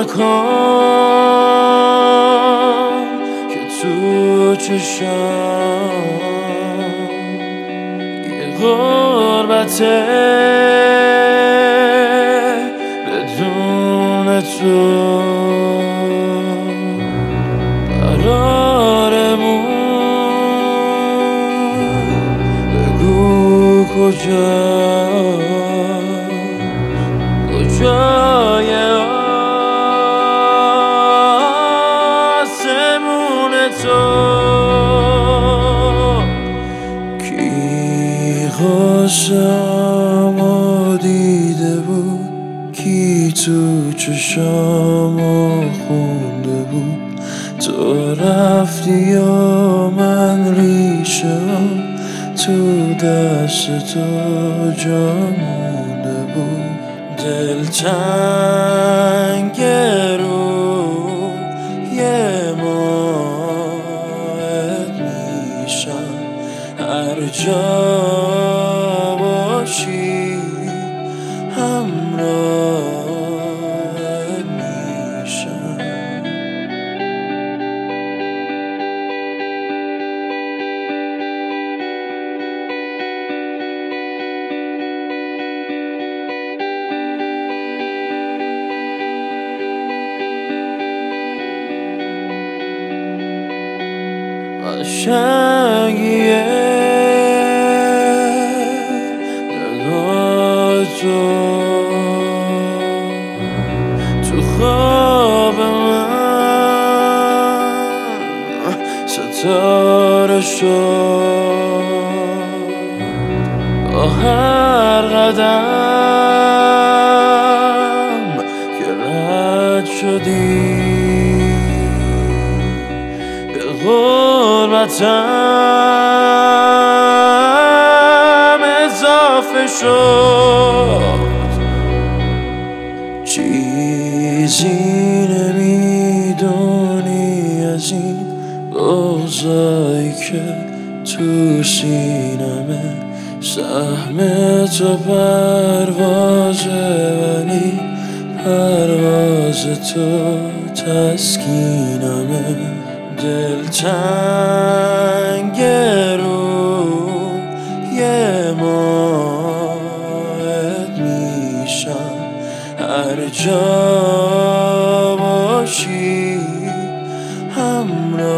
نکن که تو چشام یه غربته بدون تو قرارمون بگو کجای آسمون تو کی غصه‌امو دیده بود کی تو چشامو خونده بود تو رفتی و من ریشه تو دست تو جا مونده بود دلتنگ روی ماهت میشم هر جا باشی همراهت میشم قشنگیه نگاه تو خواب من ستاره شد با هر قدم که رد شدی به غربتم اضافه شد چیزی نمیدونی از این بغضایی که تو سینمه سهم تو پروازه ولی پرواز تو تسکینمه دلتنگ روی ماهت میشم هر جا باشی همراه